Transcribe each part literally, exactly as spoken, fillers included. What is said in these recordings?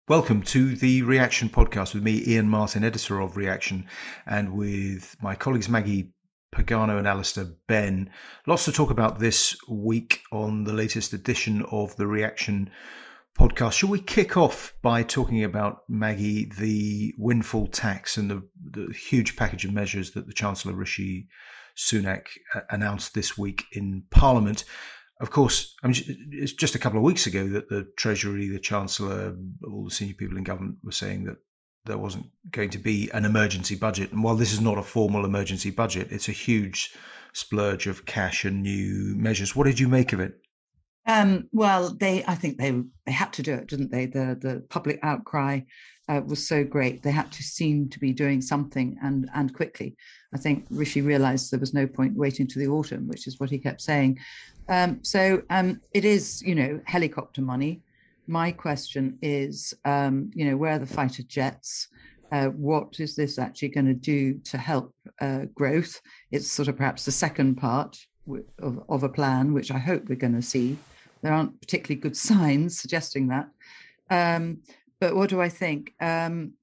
Welcome to the Reaction podcast with me, Ian Martin, editor of Reaction, and with my colleagues Maggie Pagano and Alistair Benn. Lots to talk about this week on the latest edition of the Reaction podcast. Shall we kick off by talking about, Maggie, the windfall tax and the, the huge package of measures that the Chancellor Rishi Sunak announced this week in Parliament? Of course, I mean, it's just a couple of weeks ago that the Treasury, the Chancellor, all the senior people in government were saying that there wasn't going to be an emergency budget. And while this is not a formal emergency budget, it's a huge splurge of cash and new measures. What did you make of it? Um, well, they, I think they they had to do it, didn't they? The the public outcry uh, was so great. They had to seem to be doing something and and quickly. I think Rishi realised there was no point waiting to the autumn, which is what he kept saying. Um, so um, it is, you know, helicopter money. My question is, um, you know, where are the fighter jets? Uh, what is this actually going to do to help uh, growth? It's sort of perhaps the second part of, of a plan, which I hope we're going to see. There aren't particularly good signs suggesting that. Um, but what do I think? Um,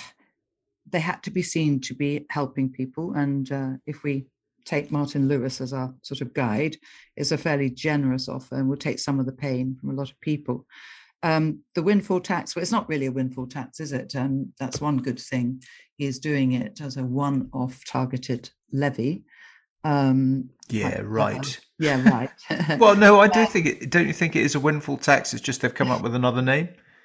they had to be seen to be helping people. And uh, if we take Martin Lewis as our sort of guide, it's a fairly generous offer and will take some of the pain from a lot of people. Um, the windfall tax, well, it's not really a windfall tax, is it? Um, that's one good thing. He is doing it as a one-off targeted levy. Um, yeah, uh, right. Uh, yeah, right. Well, no, I do think it. Don't you think it is a windfall tax? It's just they've come up with another name.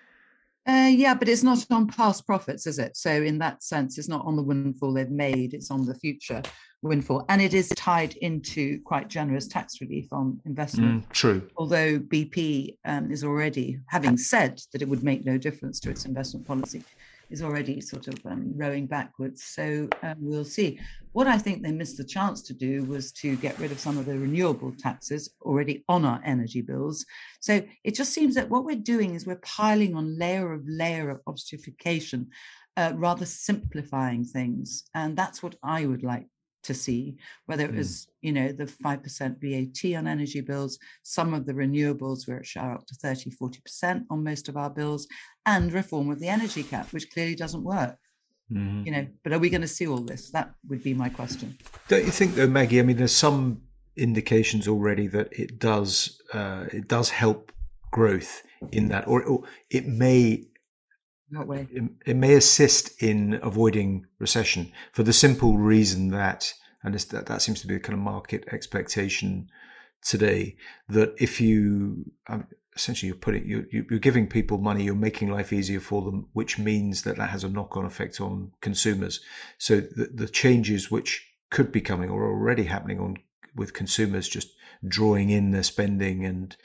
Uh, yeah, but it's not on past profits, is it? So in that sense, it's not on the windfall they've made, it's on the future windfall. And it is tied into quite generous tax relief on investment. Mm, true. Although B P um, is already, having said that it would make no difference to its investment policy, is already sort of um, rowing backwards. So um, we'll see. What I think they missed the chance to do was to get rid of some of the renewable taxes already on our energy bills. So it just seems that what we're doing is we're piling on layer of layer of obfuscation, uh, rather simplifying things. And that's what I would like to see, whether it was, mm. you know, the five percent V A T on energy bills, some of the renewables where it shot up to thirty, forty percent on most of our bills, and reform of the energy cap, which clearly doesn't work. Mm-hmm. You know, but are we going to see all this? That would be my question. Don't you think, though, Maggie? I mean, there's some indications already that it does uh, it does help growth in that, or, or it may. What way? It, it may assist in avoiding recession for the simple reason that, and this, that, that seems to be a kind of market expectation today, that if you um, essentially you're putting you, you're giving people money, you're making life easier for them, which means that that has a knock-on effect on consumers. So the, the changes which could be coming or are already happening on with consumers just drawing in their spending and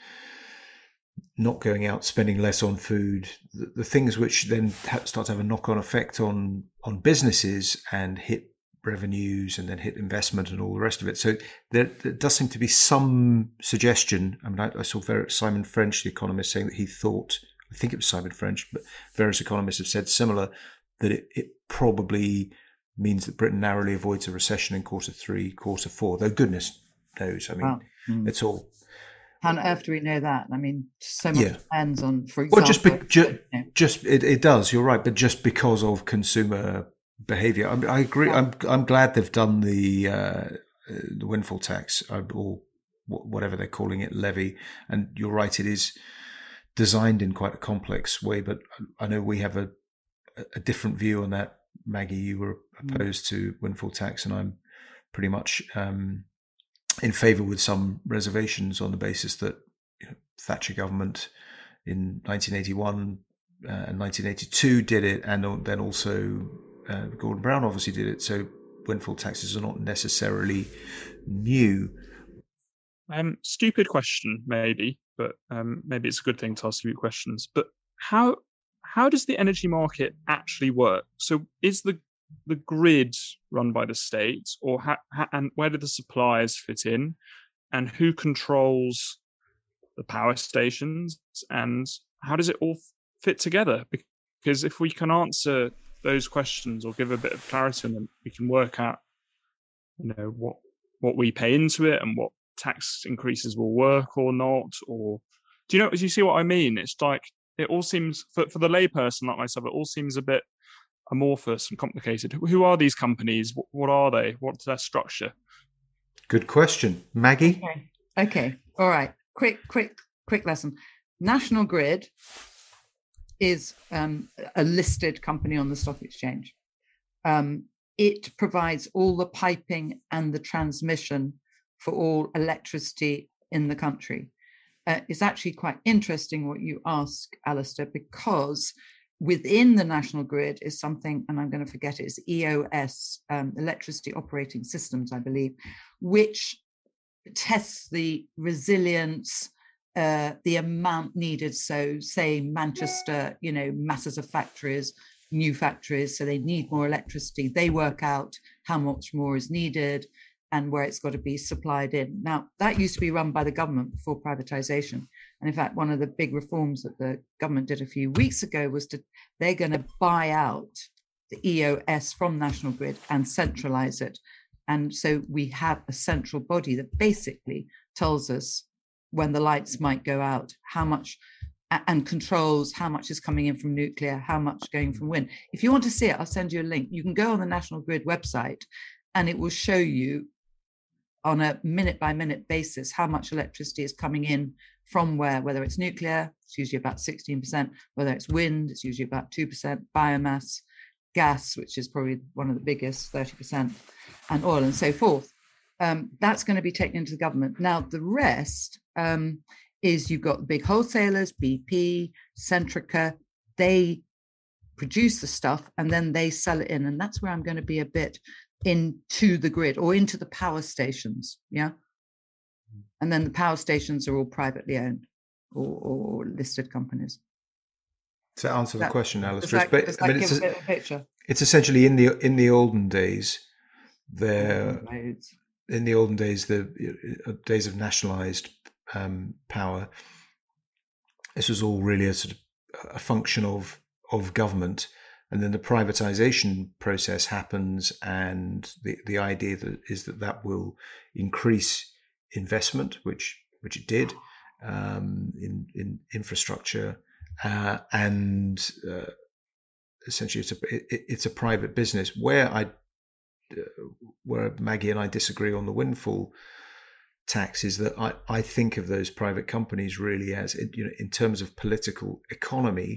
not going out, spending less on food, the, the things which then start to have a knock-on effect on on businesses and hit revenues and then hit investment and all the rest of it. So there, there does seem to be some suggestion. I mean, I, I saw Simon French, the economist, saying that he thought, I think it was Simon French, but various economists have said similar, that it, it probably means that Britain narrowly avoids a recession in quarter three, quarter four, though goodness knows. I mean, wow. mm. it's all... How on earth do we know that? I mean, so much yeah. depends on, for example... Well, just, be, ju- you know. just it, it does, you're right, but just because of consumer behaviour. I, mean, I agree, yeah. I'm I'm glad they've done the uh, the windfall tax, or whatever they're calling it, levy, and you're right, it is designed in quite a complex way, but I know we have a, a different view on that. Maggie, you were opposed mm. to windfall tax, and I'm pretty much... Um, in favour with some reservations on the basis that you know, Thatcher government in nineteen eighty-one uh, and nineteen eighty-two did it, and then also uh, Gordon Brown obviously did it. So windfall taxes are not necessarily new. Um, stupid question, maybe, but um, maybe it's a good thing to ask you questions. But how how does the energy market actually work? So is the the grid run by the state, or ha- ha- and where do the suppliers fit in, and who controls the power stations, and how does it all fit together? Because if we can answer those questions or give a bit of clarity on them, we can work out, you know, what what we pay into it and what tax increases will work or not. Or do you know? Do you see what I mean? It's like it all seems for, for the layperson like myself, it all seems a bit amorphous and complicated. Who are these companies? What, what are they? What's their structure? Good question, Maggie. Okay. Okay. All right. Quick, quick, quick lesson. National Grid is um, a listed company on the stock exchange. Um, it provides all the piping and the transmission for all electricity in the country. Uh, it's actually quite interesting what you ask, Alistair, because within the National Grid is something, and I'm going to forget it, it's E O S, um, Electricity Operating Systems, I believe, which tests the resilience, uh, the amount needed. So say Manchester, you know, masses of factories, new factories, so they need more electricity. They work out how much more is needed and where it's got to be supplied in. Now, that used to be run by the government before privatization. And in fact, one of the big reforms that the government did a few weeks ago was to, they're going to buy out the E O S from National Grid and centralize it. And so we have a central body that basically tells us when the lights might go out, how much, and controls how much is coming in from nuclear, how much going from wind. If you want to see it, I'll send you a link. You can go on the National Grid website and it will show you on a minute by minute basis how much electricity is coming in from where, whether it's nuclear, it's usually about sixteen percent, whether it's wind, it's usually about two percent, biomass, gas, which is probably one of the biggest, thirty percent, and oil and so forth. Um, that's going to be taken into the government. Now, the rest um, is you've got the big wholesalers, B P, Centrica, they produce the stuff and then they sell it in. And that's where I'm going to be a bit into the grid or into the power stations. Yeah. And then the power stations are all privately owned or, or listed companies. To answer the that, question, Alistair, does that, but does I mean, that it's, give a a, bit of a picture? It's essentially in the in the olden days, there Loads. in the olden days, the uh, days of nationalised um, power. This was all really a sort of a function of of government, and then the privatisation process happens, and the the idea that is that that will increase investment, which which it did um, in in infrastructure. Uh, and uh, essentially, it's a it, it's a private business. Where I, uh, where Maggie and I disagree on the windfall tax is that I, I think of those private companies really as, you know, in terms of political economy,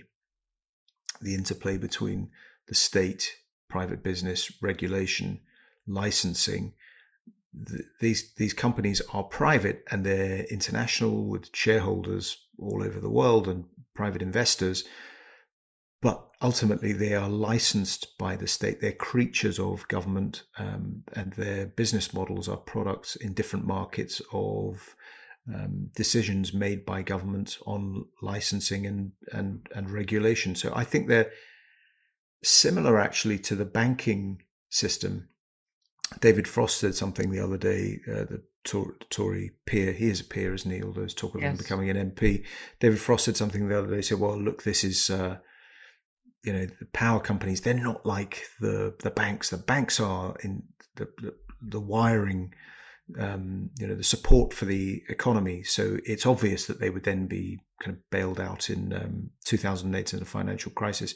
the interplay between the state, private business, regulation, licensing. The, these these companies are private and they're international with shareholders all over the world and private investors, but ultimately they are licensed by the state. They're creatures of government, um, and their business models are products in different markets of um, decisions made by government on licensing and, and, and regulation. So I think they're similar actually to the banking system. David Frost said something the other day, uh, the Tory peer, he is a peer, isn't he? Although there's talk of yes. him becoming an M P. David Frost said something the other day, he said, well, look, this is, uh, you know, the power companies, they're not like the, the banks. The banks are in the, the, the wiring, um, you know, the support for the economy. So it's obvious that they would then be kind of bailed out in um, two thousand eight in the financial crisis.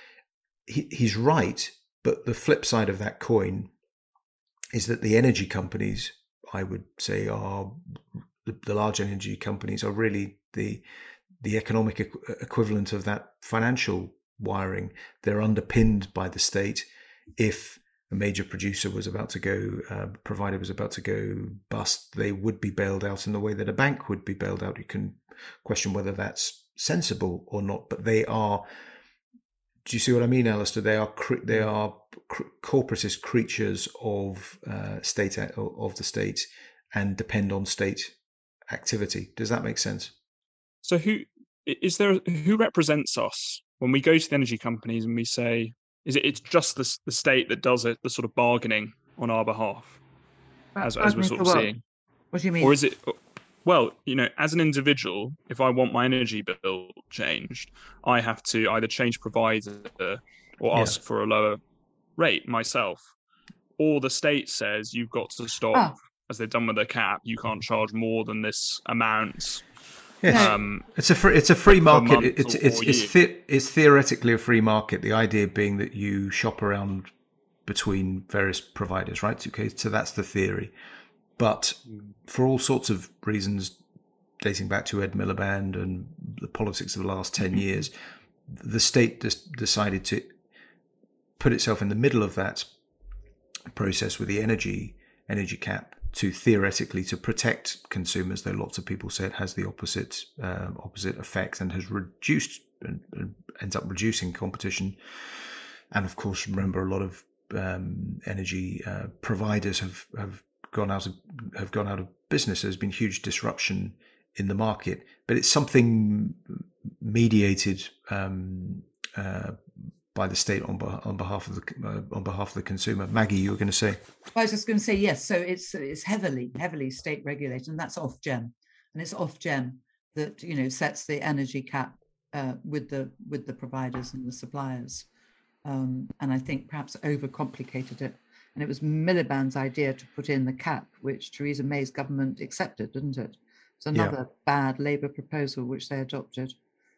He, he's right, but the flip side of that coin is that the energy companies, I would say, are the, the large energy companies are really the the economic equ- equivalent of that financial wiring. They're underpinned by the state. If a major producer was about to go, uh, provider was about to go bust, they would be bailed out in the way that a bank would be bailed out. You can question whether that's sensible or not, but they are. Do you see what I mean, Alistair? They are they are corporatist creatures of uh, state of the state and depend on state activity. Does that make sense? So, who is there? Who represents us when we go to the energy companies and we say, "Is it? It's just the the state that does it, the sort of bargaining on our behalf, as as we're sort of seeing." What do you mean? Or is it? Well, you know, as an individual, if I want my energy bill changed, I have to either change provider or ask yeah. for a lower rate myself. Or the state says you've got to stop, oh. as they've done with the cap, you can't charge more than this amount Yes. Um, it's a free, it's a free market. It, it's it's it's, the, it's theoretically a free market. The idea being that you shop around between various providers, right? Okay, so that's the theory. But for all sorts of reasons, dating back to Ed Miliband and the politics of the last ten years, the state just decided to put itself in the middle of that process with the energy energy cap to theoretically to protect consumers, though lots of people say it has the opposite uh, opposite effect and has reduced and, and ends up reducing competition. And of course, remember, a lot of um, energy uh, providers have have gone out of have gone out of business. There's been huge disruption in the market, but it's something mediated um, uh, by the state on, on behalf of the uh, on behalf of the consumer. Maggie, you were going to say? I was just going to say yes. So it's it's heavily heavily state regulated, and that's Ofgem, and it's Ofgem that you know sets the energy cap uh, with the with the providers and the suppliers, um, and I think perhaps overcomplicated it. And it was Miliband's idea to put in the cap, which Theresa May's government accepted, didn't it? It's another yeah. bad Labour proposal which they adopted.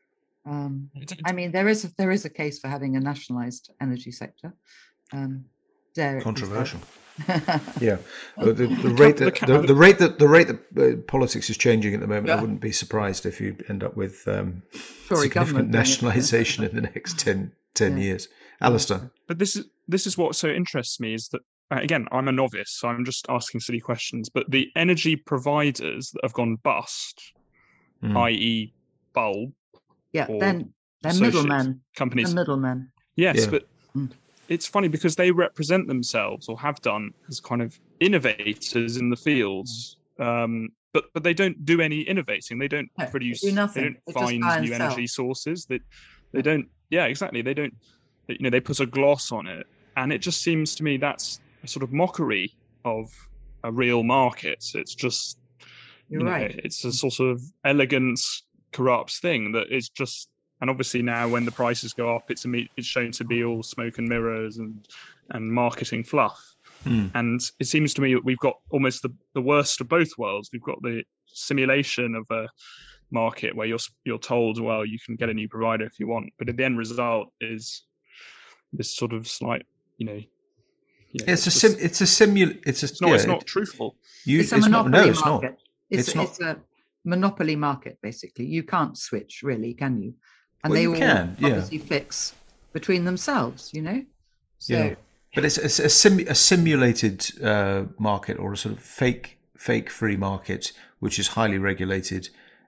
Um, I mean, there is a, there is a case for having a nationalised energy sector. Um, Controversial. yeah, the, the, the rate that the, the rate that the rate that uh, politics is changing at the moment. Yeah. I wouldn't be surprised if you end up with um, significant nationalisation in the next ten, ten yeah. years. Alistair. But this is this is what so interests me is that uh, again, I'm a novice, so I'm just asking silly questions. But the energy providers that have gone bust, mm. that is, Bulb. Yeah, then they're middlemen. Companies. They're middlemen. Yes, yeah. but mm. it's funny because they represent themselves or have done as kind of innovators in the fields. Um, but but they don't do any innovating. They don't no, produce. They, do nothing. They don't they find new energy sources. They they don't. Yeah, exactly. They don't. You know, they put a gloss on it, and it just seems to me that's a sort of mockery of a real market. It's just. You're you know, right. It's a sort of elegance corrupts thing that is just, and obviously now when the prices go up, it's a, it's shown to be all smoke and mirrors and and marketing fluff. Mm. And it seems to me that we've got almost the, the worst of both worlds. We've got the simulation of a market where you're you're told, well, you can get a new provider if you want, but the end result is this sort of slight, you know. Yeah, it's, it's a sim. It's a simul. It's a. It's not. Yeah, it's not it, truthful. You, it's a it's monopoly not, no, it's market. Not. It's, it's not. It's a monopoly market, basically. You can't switch, really, can you? And well, they you all can, yeah. obviously fix between themselves, you know. So, yeah, but it's, it's a, sim, a simulated uh, market or a sort of fake, fake free market, which is highly regulated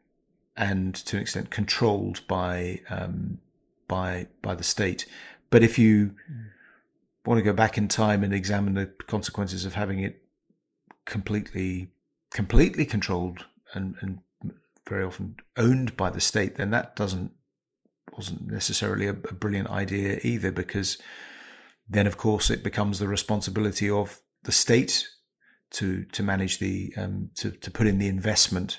and to an extent controlled by um, by by the state. But if you want to go back in time and examine the consequences of having it completely, completely controlled and, and very often owned by the state, then that doesn't wasn't necessarily a, a brilliant idea either, because then, of course, it becomes the responsibility of the state to to manage the um, to to put in the investment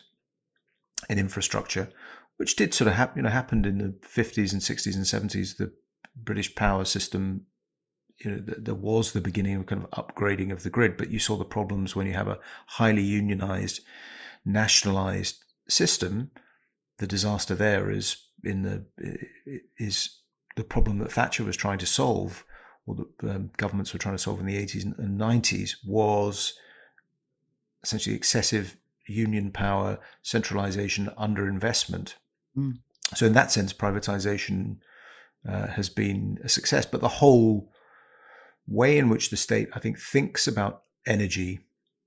in infrastructure, which did sort of happen. You know, happened in the fifties and sixties and seventies. The British power system, you know, th- there was the beginning of kind of upgrading of the grid, but you saw the problems when you have a highly unionized, nationalized system. The disaster there is in the is the problem that Thatcher was trying to solve, or that um, governments were trying to solve in the eighties and nineties, was essentially excessive union power, centralization, underinvestment. Mm. So in that sense, privatization uh, has been a success. But the whole way in which the state, I think, thinks about energy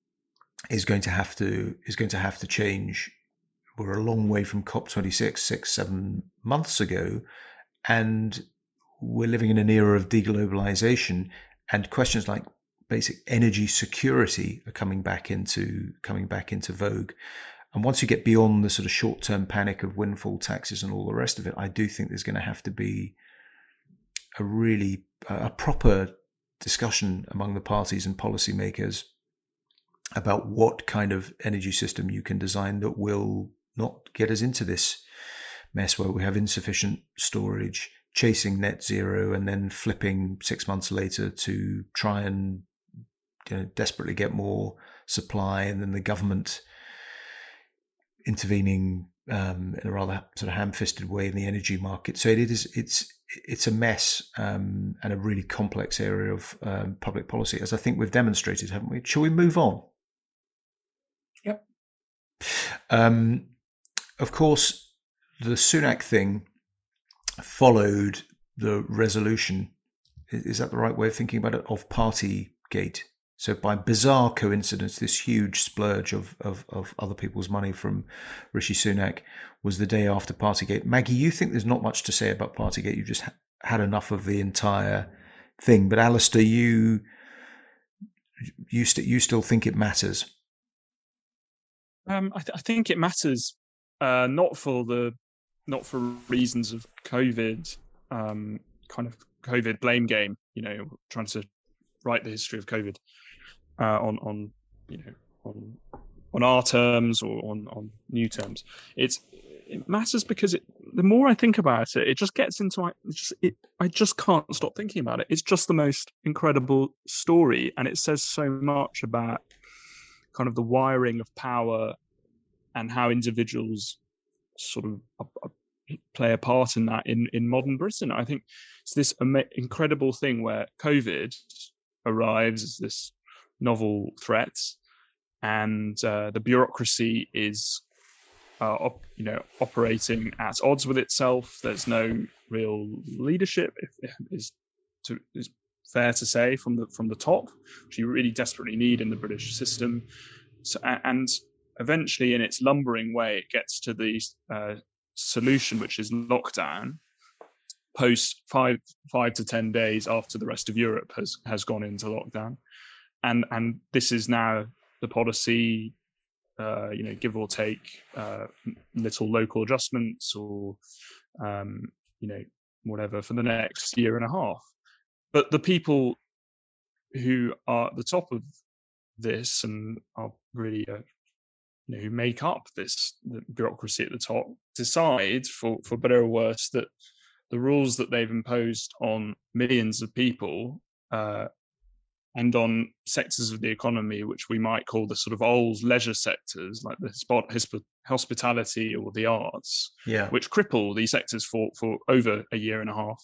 is going to have to is going to have to change. We're a long way from COP twenty-six, six, seven months ago, and we're living in an era of deglobalization, and questions like basic energy security are coming back into coming back into vogue. And once you get beyond the sort of short-term panic of windfall taxes and all the rest of it, I do think there's going to have to be a really a proper discussion among the parties and policymakers about what kind of energy system you can design that will not get us into this mess where we have insufficient storage, chasing net zero, and then flipping six months later to try and, you know, desperately get more supply, and then the government intervening um, in a rather sort of ham-fisted way in the energy market. So it is it's it's a mess um, and a really complex area of um, public policy, as I think we've demonstrated, haven't we? Shall we move on? Yep. Um, of course, the Sunak thing followed the resolution. Is that the right way of thinking about it? Of Partygate. So by bizarre coincidence, this huge splurge of, of, of other people's money from Rishi Sunak was the day after Partygate. Maggie, you think there's not much to say about Partygate. You just ha- had enough of the entire thing. But Alistair, you you, st- you still think it matters? Um, I, th- I think it matters uh, not for the not for reasons of COVID, um, kind of COVID blame game. You know, trying to write the history of COVID. Uh, on on you know on on our terms or on on new terms, it's it matters because it, the more I think about it, it just gets into I just it, I just can't stop thinking about it. It's just the most incredible story, and it says so much about kind of the wiring of power and how individuals sort of uh, uh, play a part in that in in modern Britain. I think it's this ama- incredible thing where COVID arrives as this novel threats, and uh, the bureaucracy is, uh, op- you know, operating at odds with itself. There's no real leadership, if it is to is fair to say, from the from the top, which you really desperately need in the British system. So, and eventually, in its lumbering way, it gets to the uh, solution, which is lockdown. Post five five to ten days after the rest of Europe has has gone into lockdown. And and this is now the policy, uh, you know, give or take uh, little local adjustments or, um, you know, whatever for the next year and a half. But the people who are at the top of this and are really, uh, you know, who make up this the bureaucracy at the top decide, for, for better or worse, that the rules that they've imposed on millions of people uh, and on sectors of the economy, which we might call the sort of old leisure sectors, like the spot, hospitality or the arts, yeah. which cripple these sectors for, for over a year and a half.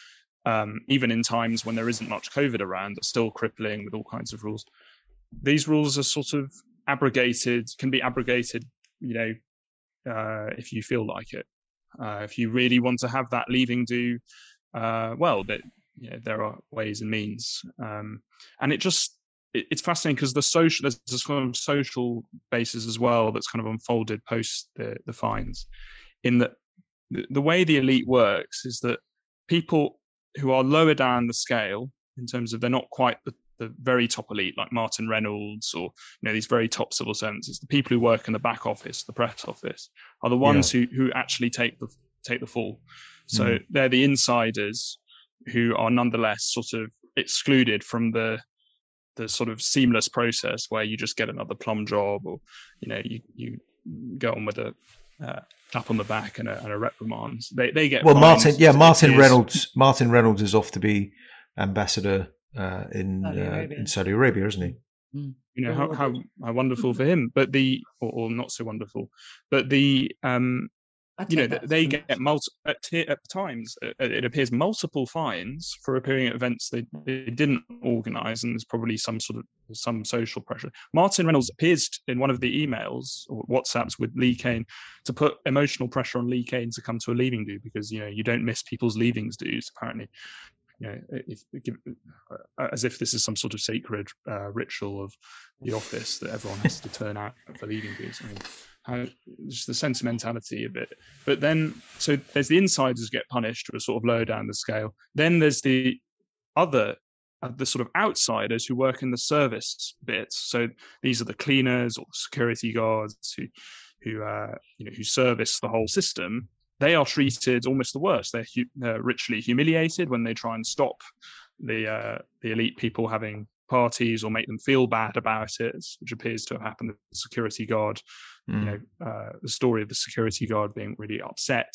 Um, even in times when there isn't much COVID around, they're still crippling with all kinds of rules. These rules are sort of abrogated, can be abrogated, you know, uh, if you feel like it. Uh, if you really want to have that leaving do, uh, well, that, you know, there are ways and means. Um, and it just, it, it's fascinating because the social, there's this kind of social basis as well that's kind of unfolded post the, the fines, in that the, the way the elite works is that people who are lower down the scale in terms of they're not quite the, the very top elite, like Martin Reynolds or, you know, these very top civil servants. It's the people who work in the back office, the press office, are the ones yeah. who who actually take the take the fall. So mm. they're the insiders who are nonetheless sort of excluded from the the sort of seamless process where you just get another plum job, or, you know, you you go on with a uh, tap on the back and a, and a reprimand. They they get well. Martin, yeah, Martin years. Reynolds. Martin Reynolds is off to be ambassador uh, in Saudi uh, in Saudi Arabia, isn't he? Mm. You know, how, how how wonderful for him, but the or, or not so wonderful, but the um, you know, they get multi at, at times it appears multiple fines for appearing at events they, they didn't organise, and there's probably some sort of some social pressure. Martin Reynolds appears in one of the emails or WhatsApps with Lee Kane to put emotional pressure on Lee Kane to come to a leaving do, because, you know, you don't miss people's leavings dues apparently. You know, if, if, as if this is some sort of sacred uh, ritual of the office that everyone has to turn out for leaving dues. I mean, how, just the sentimentality of it. But then, so there's the insiders get punished who are sort of lower down the scale. Then there's the other, uh, the sort of outsiders who work in the service bits. So these are the cleaners or the security guards who, who, uh, you know, who service the whole system. They are treated almost the worst. They're, hu- they're richly humiliated when they try and stop the uh, the elite people having parties or make them feel bad about it, which appears to have happened with the security guard. Mm. You know, uh, the story of the security guard being really upset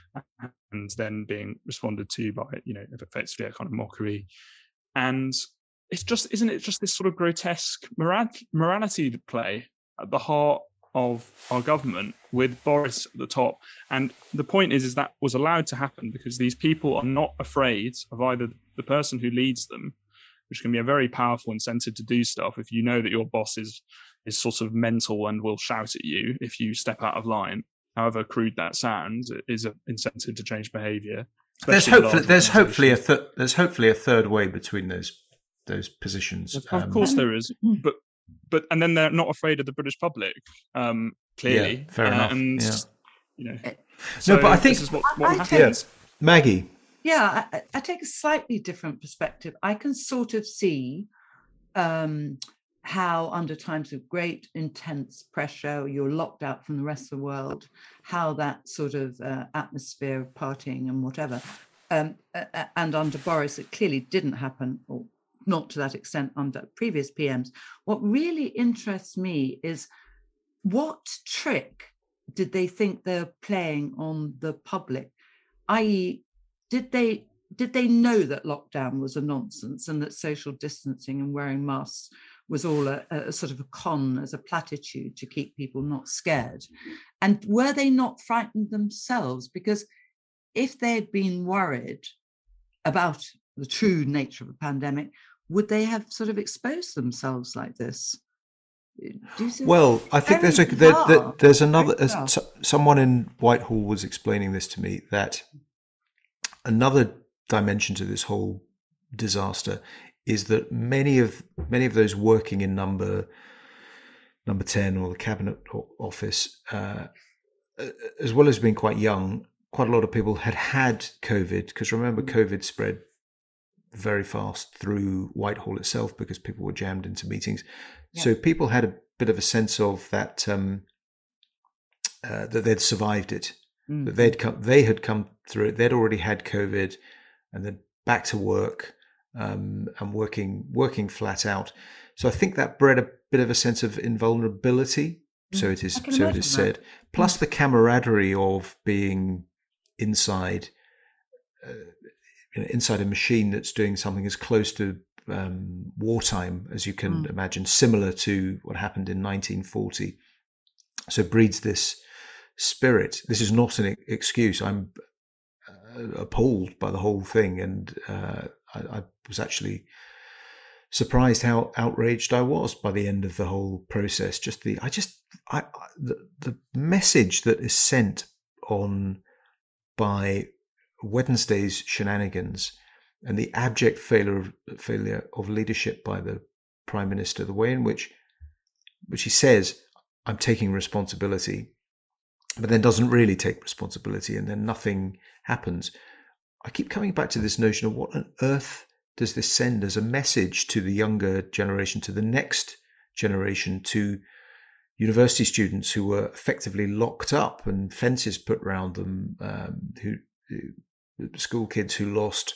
and then being responded to by, you know, effectively a kind of mockery. And it's just, isn't it just this sort of grotesque moral- morality play at the heart of our government with Boris at the top. And the point is, is that was allowed to happen because these people are not afraid of either the person who leads them, which can be a very powerful incentive to do stuff if you know that your boss is is sort of mental and will shout at you if you step out of line. However crude that sounds, it is an incentive to change behaviour. There's hopefully there's hopefully a th- there's hopefully a third way between those those positions. Of um, course there is, but but and then they're not afraid of the British public. Um, clearly, yeah, fair enough. And yeah. you know, so no, but I think this is what, what I, I happens. Yeah. Maggie. Yeah, I, I take a slightly different perspective. I can sort of see um, how under times of great intense pressure, you're locked out from the rest of the world, how that sort of uh, atmosphere of partying and whatever. Um, uh, and under Boris, it clearly didn't happen, or not to that extent under previous P Ms. What really interests me is what trick did they think they're playing on the public? that is, Did they did they know that lockdown was a nonsense and that social distancing and wearing masks was all a, a sort of a con as a platitude to keep people not scared? And were they not frightened themselves? Because if they had been worried about the true nature of a pandemic, would they have sort of exposed themselves like this? Well, I think there's a there, there, there's another. As someone in Whitehall was explaining this to me, that another dimension to this whole disaster is that many of many of those working in number number ten or the cabinet office, uh, as well as being quite young, quite a lot of people had had COVID, because remember, COVID spread very fast through Whitehall itself because people were jammed into meetings. Yeah. So people had a bit of a sense of that um, uh, that they'd survived it, mm. that they'd come, they had come through it. They'd already had COVID, and then back to work um, and working working flat out. So I think that bred a bit of a sense of invulnerability. Mm. So it is. So it is said. That. Plus mm. the camaraderie of being inside. Uh, You know, inside a machine that's doing something as close to um, wartime as you can mm. imagine, similar to what happened in nineteen forty. So breeds this spirit. This is not an excuse. I'm uh, appalled by the whole thing, and uh, I, I was actually surprised how outraged I was by the end of the whole process. Just the, I just, I, I the, the message that is sent on by Wednesday's shenanigans and the abject failure of, failure of leadership by the Prime Minister, the way in which which he says, I'm taking responsibility, but then doesn't really take responsibility, and then nothing happens. I keep coming back to this notion of what on earth does this send as a message to the younger generation, to the next generation, to university students who were effectively locked up and fences put around them, um, who, who school kids who lost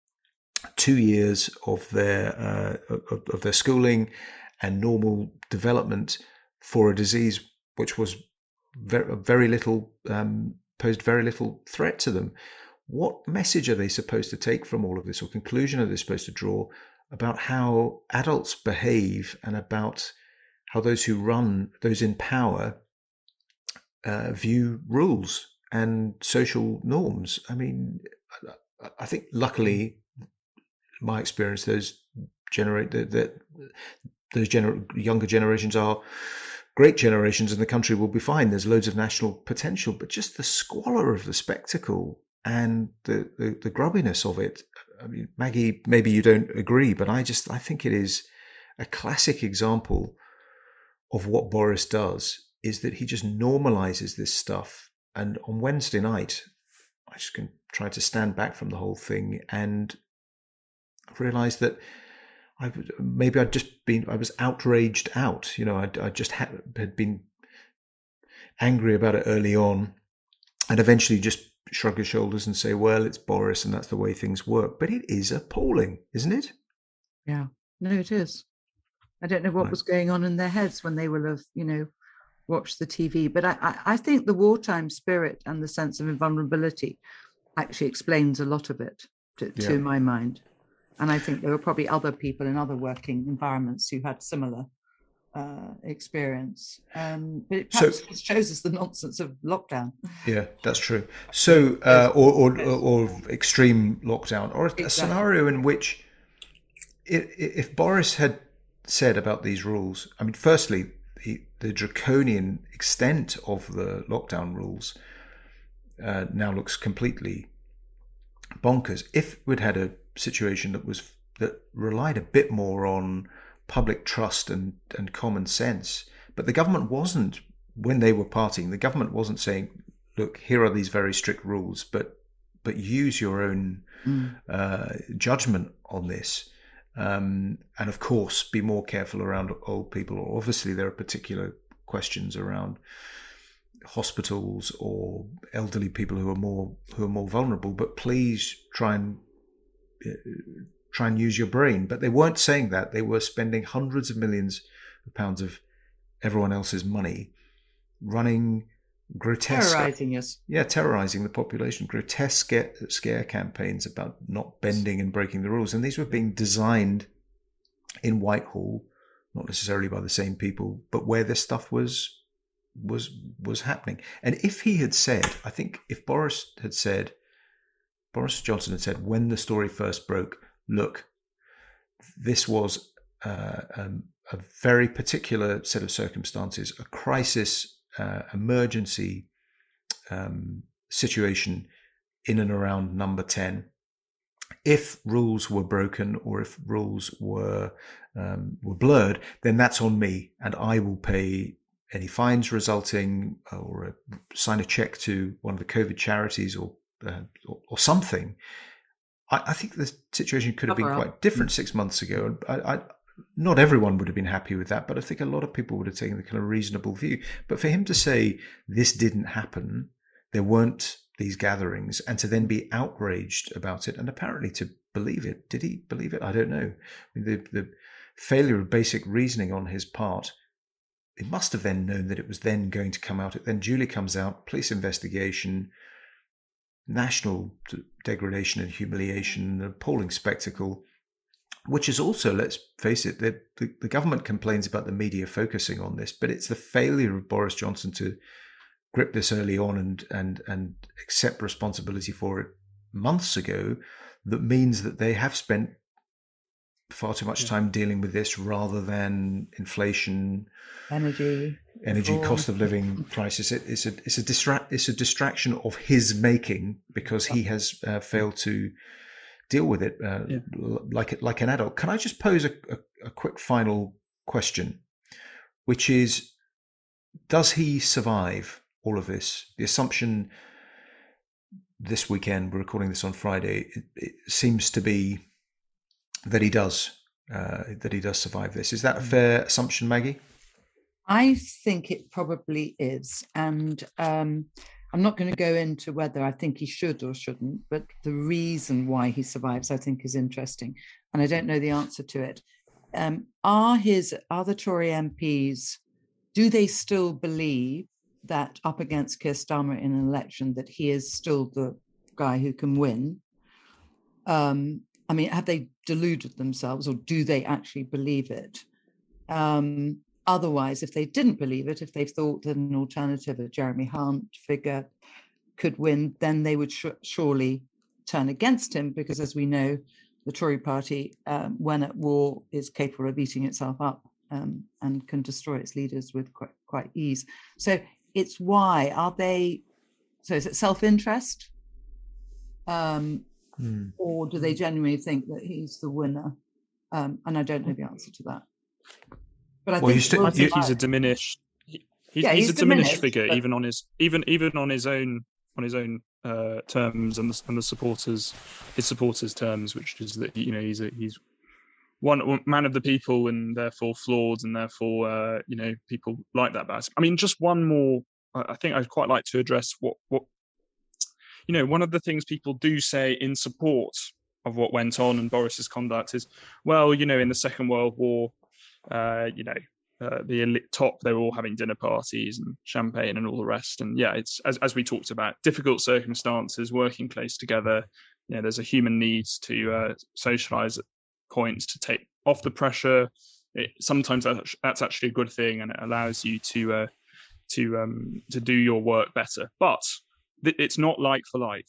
two years of their uh, of, of their schooling and normal development for a disease which was very, very little um, posed very little threat to them. What message are they supposed to take from all of this, or conclusion are they supposed to draw about how adults behave and about how those who run, those in power, uh, view rules and social norms? I mean, I think luckily, my experience, those generate that that those gener- younger generations are great generations, and the country will be fine. There's loads of national potential, but just the squalor of the spectacle and the, the, the grubbiness of it. I mean, Maggie, maybe you don't agree, but I just I think it is a classic example of what Boris does, is that he just normalizes this stuff. And on Wednesday night, I just can try to stand back from the whole thing and realize that I maybe I'd just been, I was outraged out. You know, I, I just had, had been angry about it early on, and eventually just shrug his shoulders and say, well, it's Boris and that's the way things work. But it is appalling, isn't it? Yeah, no, it is. I don't know what right. was going on in their heads when they will have, you know, watched the T V. But I, I, I think the wartime spirit and the sense of invulnerability actually explains a lot of it, to, yeah. to my mind. And I think there were probably other people in other working environments who had similar uh, experience. Um, but it perhaps so, shows us the nonsense of lockdown. Yeah, that's true. So, uh, or, or, or, or extreme lockdown, or a, exactly. a scenario in which if, if Boris had said about these rules, I mean, firstly, the, the draconian extent of the lockdown rules uh, now looks completely bonkers. If we'd had a situation that was that relied a bit more on public trust and, and common sense, but the government wasn't, when they were partying, the government wasn't saying, look, here are these very strict rules, but but use your own mm. uh, judgment on this. Um, and of course, be more careful around old people. Obviously, there are particular questions around hospitals or elderly people who are more who are more vulnerable. But please try and uh, try and use your brain. But they weren't saying that. They were spending hundreds of millions of pounds of everyone else's money running grotesque, terrorizing us. Yeah, terrorizing the population. Grotesque scare, scare campaigns about not bending and breaking the rules, and these were being designed in Whitehall, not necessarily by the same people, but where this stuff was was was happening. And if he had said, I think, if Boris had said, Boris Johnson had said when the story first broke, look, this was uh, um, a very particular set of circumstances, a crisis. Uh, emergency um, situation in and around number ten. If rules were broken or if rules were um, were blurred, then that's on me, and I will pay any fines resulting, or uh, sign a check to one of the COVID charities, or uh, or, or something. I, I think the situation could have been quite different six months ago. I, I, Not everyone would have been happy with that, but I think a lot of people would have taken the kind of reasonable view. But for him to say this didn't happen, there weren't these gatherings, and to then be outraged about it and apparently to believe it. Did he believe it? I don't know. I mean, the, the failure of basic reasoning on his part, it must have then known that it was then going to come out. It then duly comes out, police investigation, national degradation and humiliation, an appalling spectacle. Which is also, let's face it, the, the, the government complains about the media focusing on this, but it's the failure of Boris Johnson to grip this early on and and and accept responsibility for it months ago that means that they have spent far too much time dealing with this rather than inflation, energy, energy, reform. Cost of living crisis. It, it's a it's a distra- it's a distraction of his making because he has uh, failed to deal with it uh, yeah. like like an adult. Can I just pose a, a, a quick final question, which is, does he survive all of this? The assumption this weekend, we're recording this on Friday, it, it seems to be that he does, uh, that he does survive this. Is that a fair assumption, Maggie? I think it probably is. And um, I'm not going to go into whether I think he should or shouldn't, but the reason why he survives, I think, is interesting. And I don't know the answer to it. Um, are his other Tory M Ps, do they still believe that up against Keir Starmer in an election, that he is still the guy who can win? Um, I mean, have they deluded themselves, or do they actually believe it? Um, Otherwise, if they didn't believe it, if they thought that an alternative, a Jeremy Hunt figure, could win, then they would sh- surely turn against him, because, as we know, the Tory party, um, when at war, is capable of eating itself up um, and can destroy its leaders with quite, quite ease. So it's why are they? So is it self-interest, um, hmm. or do they genuinely think that he's the winner? Um, and I don't know the answer to that. But I well, think, still, I think he's a diminished. He, he's, yeah, he's, he's a diminished, diminished figure, but... even on his even even on his own on his own uh, terms and the, and the supporters his supporters' terms, which is that, you know, he's a, he's one man of the people and therefore flawed, and therefore uh, you know, people like that about him. I mean, just one more. I think I'd quite like to address what what you know. One of the things people do say in support of what went on and Boris's conduct is, well, you know, in the Second World War. Uh, you know, uh, the elite top, they were all having dinner parties and champagne and all the rest. And yeah, it's as as we talked about, difficult circumstances, working close together. You know, there's a human need to uh, socialise at points, to take off the pressure, it, sometimes that's, that's actually a good thing, and it allows you to uh, to um, to do your work better. But th- it's not like for like.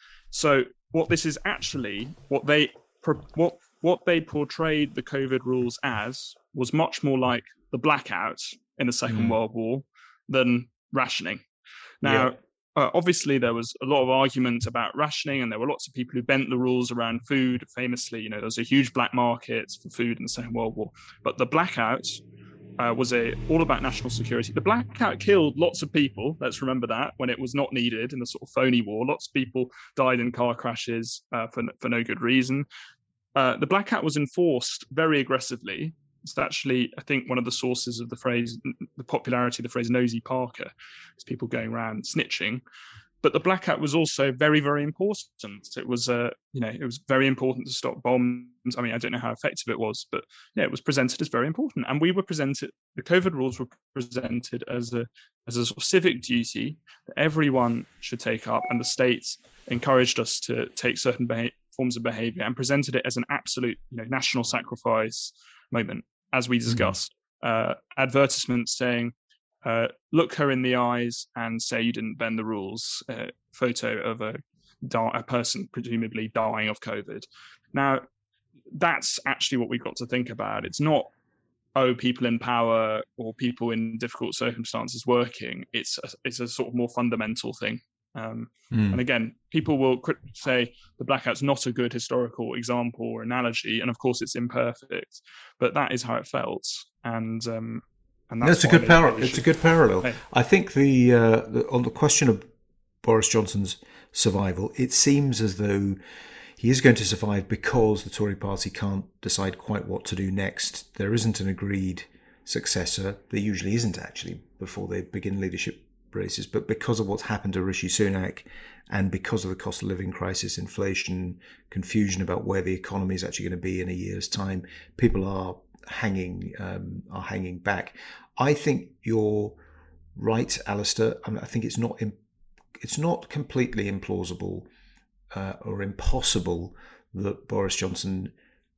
So what this is actually, what they what what they portrayed the COVID rules as was much more like the blackout in the Second mm. World War than rationing. Now, yeah. uh, obviously, there was a lot of argument about rationing, and there were lots of people who bent the rules around food. Famously, you know, there was a huge black market for food in the Second World War. But the blackout uh, was a all about national security. The blackout killed lots of people. Let's remember that, when it was not needed in the sort of phony war. Lots of people died in car crashes uh, for for no good reason. Uh, the blackout was enforced very aggressively. It's actually, I think, one of the sources of the phrase, the popularity of the phrase "nosy Parker," is people going around snitching. But the blackout was also very, very important. It was, uh, you know, it was very important to stop bombs. I mean, I don't know how effective it was, but yeah, it was presented as very important. And we were presented, the COVID rules were presented as a as a sort of civic duty that everyone should take up, and the states encouraged us to take certain beha- forms of behaviour and presented it as an absolute, you know, national sacrifice moment, as we discussed. Mm-hmm. Uh, advertisements saying, Uh, look her in the eyes and say you didn't bend the rules. Uh, photo of a, a person presumably dying of COVID. Now, that's actually what we've got to think about. It's not, oh, people in power or people in difficult circumstances working. It's a, it's a sort of more fundamental thing. Um, mm. And again, people will say the blackout's not a good historical example or analogy, and of course it's imperfect, but that is how it felt. And um, And that's no, it's a good parallel. It's a good parallel. Hey. I think the, uh, the on the question of Boris Johnson's survival, it seems as though he is going to survive because the Tory party can't decide quite what to do next. There isn't an agreed successor. There usually isn't, actually, before they begin leadership races. But because of what's happened to Rishi Sunak, and because of the cost of living crisis, inflation, confusion about where the economy is actually going to be in a year's time, people are hanging um, are hanging back. I think you're right, Alistair. I mean, I think it's not imp- it's not completely implausible uh, or impossible that Boris Johnson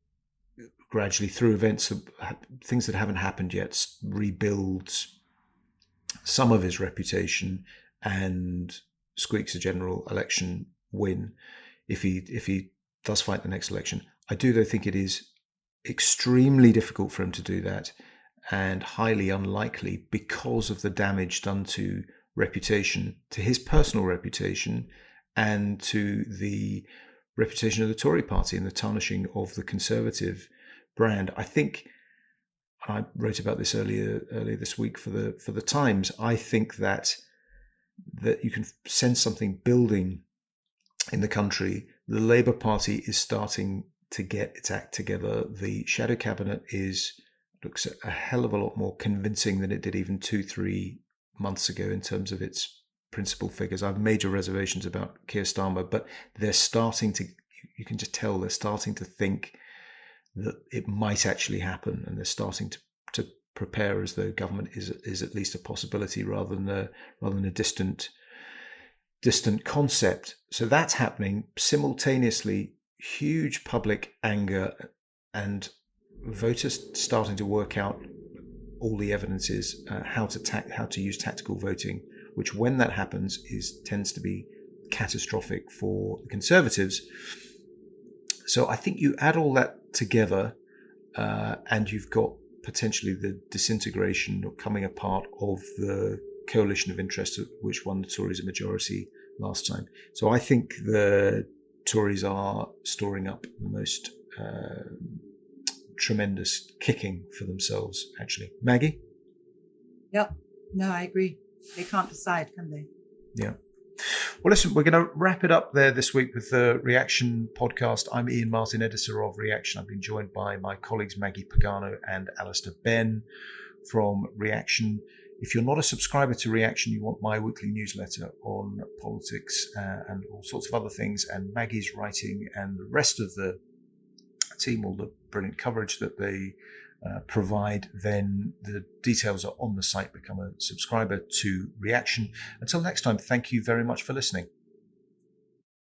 gradually, through events, things that haven't happened yet, rebuilds some of his reputation and squeaks a general election win if he if he does fight the next election. I do, though, think it is extremely difficult for him to do that, and highly unlikely because of the damage done to reputation, to his personal reputation, and to the reputation of the Tory party and the tarnishing of the Conservative brand. I think, I wrote about this earlier earlier this week for the for the Times. I think that that you can sense something building in the country. The Labour Party is starting to get its act together. The shadow cabinet is looks a hell of a lot more convincing than it did even two, three months ago in terms of its principal figures. I have major reservations about Keir Starmer, but they're starting to, you can just tell they're starting to think that it might actually happen, and they're starting to, to prepare as though government is is at least a possibility rather than a rather than a distant distant concept. So that's happening simultaneously. Huge public anger and voters starting to work out all the evidence is uh, how to ta- how to use tactical voting, which when that happens is tends to be catastrophic for the Conservatives. So I think you add all that together uh, and you've got potentially the disintegration or coming apart of the coalition of interests which won the Tories a majority last time. So I think the Tories are storing up the most uh, tremendous kicking for themselves, actually. Maggie? Yep. No, I agree. They can't decide, can they? Yeah. Well, listen, we're going to wrap it up there this week with the Reaction podcast. I'm Ian Martin, editor of Reaction. I've been joined by my colleagues Maggie Pagano and Alistair Benn from Reaction. If you're not a subscriber to Reaction, you want my weekly newsletter on politics uh, and all sorts of other things, and Maggie's writing and the rest of the team, all the brilliant coverage that they uh, provide, then the details are on the site. Become a subscriber to Reaction. Until next time, thank you very much for listening.